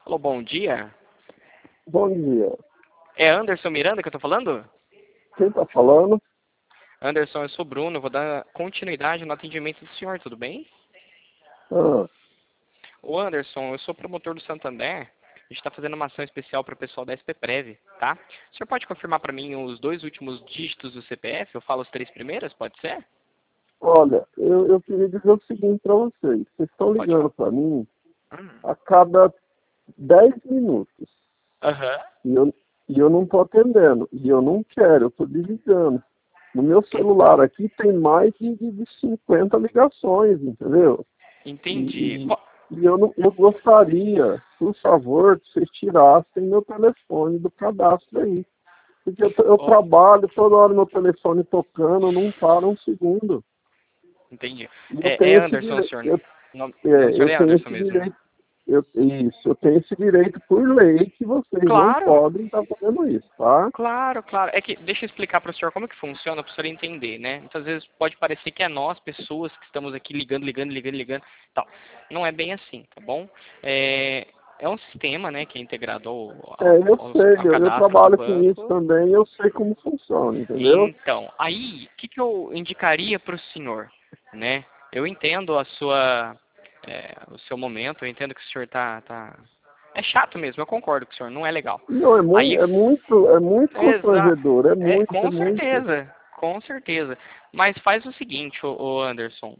Alô, bom dia. Bom dia. É Anderson Miranda que eu tô falando? Quem tá falando? Anderson, eu sou Bruno, eu vou dar continuidade no atendimento do senhor, tudo bem? Ah, Ô Anderson, eu sou promotor do Santander. A gente está fazendo uma ação especial para o pessoal da SPPrev, tá? O senhor pode confirmar para mim os 2 últimos dígitos do CPF? Eu falo os 3 primeiros, pode ser? olha, eu queria dizer o seguinte para vocês. Vocês estão Pode falar. ligando para mim Hum. a cada 10 minutos. Aham. E eu, e eu não estou atendendo. E eu não quero, eu estou desligando. No meu celular Então, aqui tem mais de 50 ligações, entendeu? entendi. E, e, e eu gostaria, por favor, que vocês tirassem meu telefone do cadastro aí. Porque eu Ó, trabalho toda hora meu telefone tocando, não para um segundo. entendi. E eu É tenho esse Anderson, direito, senhor. O senhor eu é tenho Anderson esse mesmo, né? direito, eu tenho esse direito por lei que vocês não Claro. podem estar fazendo isso, tá? Claro, claro. É que deixa eu explicar para o senhor como que funciona para o senhor entender, né? Muitas vezes pode parecer que é nós, pessoas que estamos aqui ligando, tal. Não é bem assim, tá bom? É um sistema, né, que é integrado Eu sei, ao eu cadastro do trabalho com isso banco. também, eu sei como funciona, entendeu? Então, aí, o que que eu indicaria para o senhor, né? Eu entendo o seu momento, eu entendo que o senhor tá. É chato mesmo, eu concordo com o senhor, não é legal. Não, Aí é muito constrangedor, é Com muito. certeza, com certeza. Mas faz o seguinte, ô Anderson,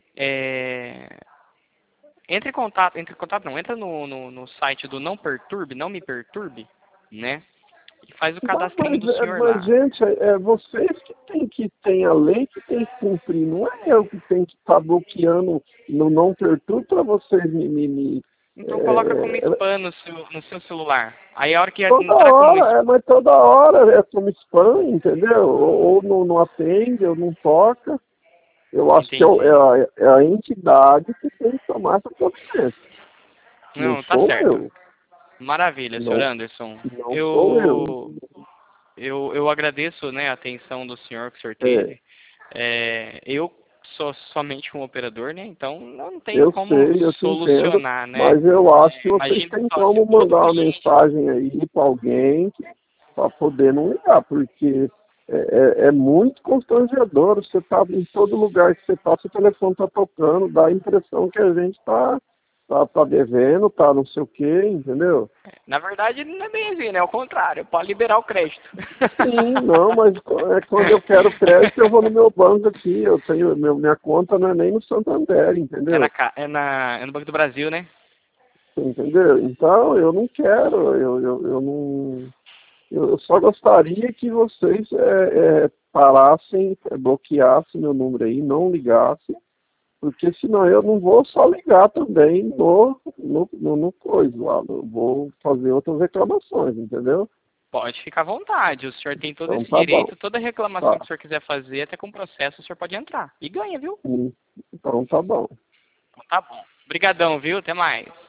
entre em contato não, entra no site do Não Perturbe, Não Me Perturbe, né? E faz o cadastrinho do senhor Mas, lá. gente, é vocês que tem a lei que tem que cumprir, não é eu que tenho que estar bloqueando no não perturbe para vocês Então coloca como spam no seu celular. Aí a hora que toda entrar como spam, hora, mas toda hora é como spam, entendeu? Ou não atende, ou não toca. Eu acho que entendi. é a entidade que tem que tomar essa providência. Não Não, tá sou certo. eu. Maravilha, senhor Não, Anderson. não sou eu. Eu agradeço, né, a atenção do senhor que o senhor É, teve. Eu sou somente um operador, né? Então não tenho eu como sei, eu te entendo, solucionar, né? mas eu acho que vocês Imagina têm só, se como todo mandar uma cliente. mensagem aí para alguém para poder não ligar, porque é muito constrangedor. Você está em todo lugar que você está, seu telefone está tocando, dá a impressão que a gente tá devendo, tá não sei o quê, entendeu? Na verdade, não é bem assim, né? Ao contrário, para liberar o crédito. Sim, não, mas quando eu quero crédito, eu vou no meu banco aqui, eu tenho, minha conta não é nem no Santander, entendeu? É no Banco do Brasil, né? Entendeu? Então, eu não quero, eu não. Eu só gostaria que vocês parassem, bloqueassem meu número aí, não ligassem, porque senão eu não vou só ligar também no coisa lá, eu vou fazer outras reclamações, entendeu? Pode ficar à vontade. O senhor tem todo Então esse tá bom, direito, toda reclamação que tá. o senhor quiser fazer, até com processo, o senhor pode entrar. E ganha, viu? Então tá bom. Então tá bom. Obrigadão, viu? Até mais.